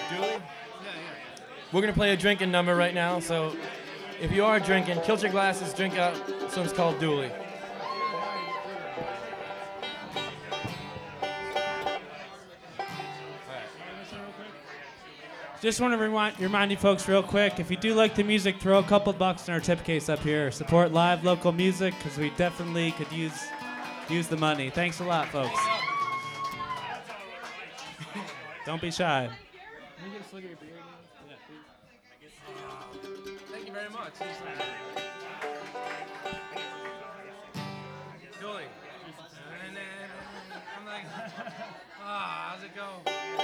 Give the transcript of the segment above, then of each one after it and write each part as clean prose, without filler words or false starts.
Dooley? We're going to play a drinking number right now, so if you are drinking, kilt your glasses, drink out. This one's called Dooley. Just want to remind you folks real quick, if you do like the music, throw a couple bucks in our tip case up here. Support live local music, because we definitely could use the money. Thanks a lot, folks. Don't be shy. Thank you very much. Dooley. I'm like, how's it go?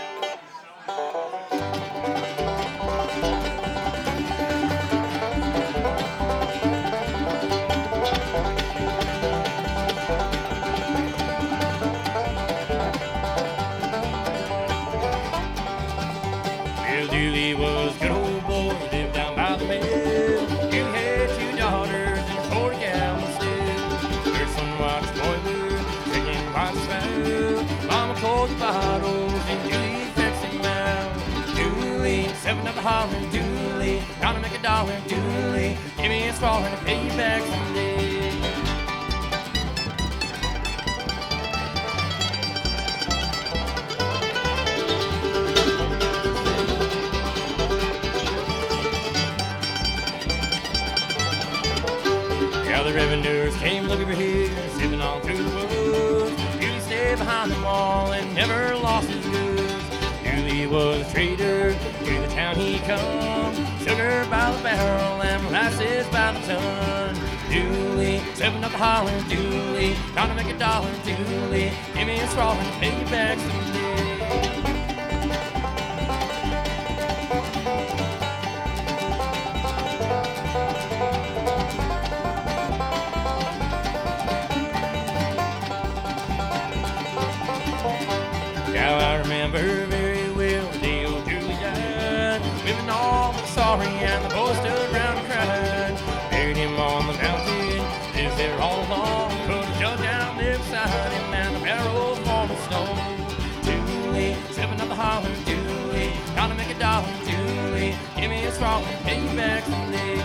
Well, Dooley was a good old boy, lived down by the mill. He had 2 daughters and 4 cows still. Their son watched boiler, chicken watched fowl. Mama closed bottles and Dooley fetched him out. Dooley, 7 up the holler, Dooley, gonna make $1, Dooley. Give me a straw and I'll pay you back someday. Now the revenuers came looking for his, zipping on through the woods. Dooley stayed behind them all and never lost his goods. Dooley was a trader, to the town he come. Sugar by the barrel and molasses by the ton. Dooley, 7 up the holler, Dooley, gonna make $1, Dooley. Give me a straw and I'll pay you back someday. Now I remember very well the day old Dooley died. Women all were sorry and the boys stood round and cried. Buried him on the mountain, lives there all along. Put a jug down there beside him and a barrel full of stone. Dooley, 7 up the holler, Dooley, gonna make $1, Dooley. Give me a straw and pay you back someday.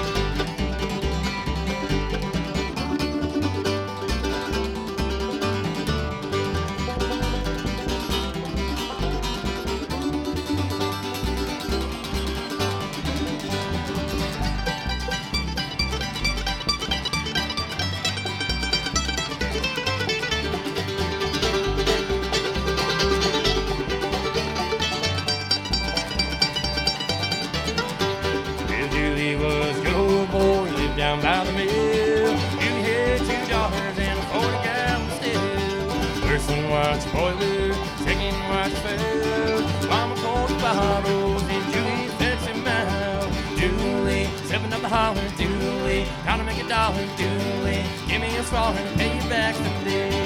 Down by the mill, you had 2 daughters and a 40-gallon still. Her son watched boiler, chicken watched fowl. Mama called the bottles and Dooley fetched him out. Dooley, 7 up the holler, Dooley, gonna make $1, Dooley. Give me a straw and I'll pay you back someday.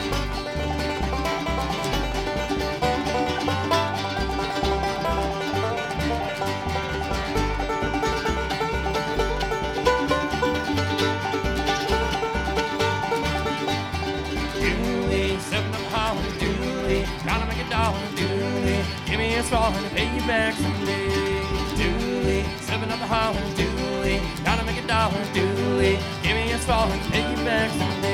Gonna make $1, Dooley. Give me a straw and I'll pay you back someday. Dooley, 7 up the holler, Dooley. Gonna make $1, Dooley. Give me a straw and I'll pay you back someday.